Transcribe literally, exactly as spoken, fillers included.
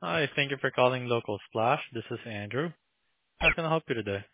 Hi, thank you for calling Local Splash. This is Andrew. How can I help you today?